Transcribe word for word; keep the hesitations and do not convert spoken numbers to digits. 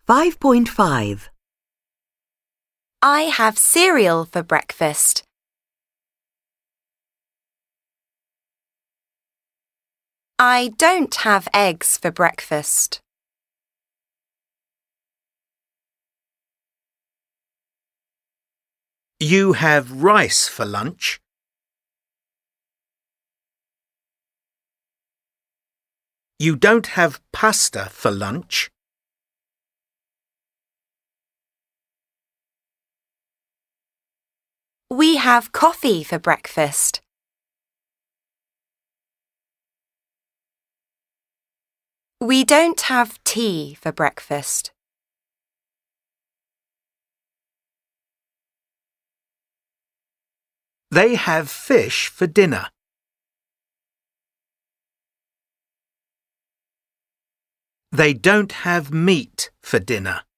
five point five. I have cereal for breakfast. I don't have eggs for breakfast. You have rice for lunch. You don't have pasta for lunch. We have coffee for breakfast. We don't have tea for breakfast. They have fish for dinner. They don't have meat for dinner.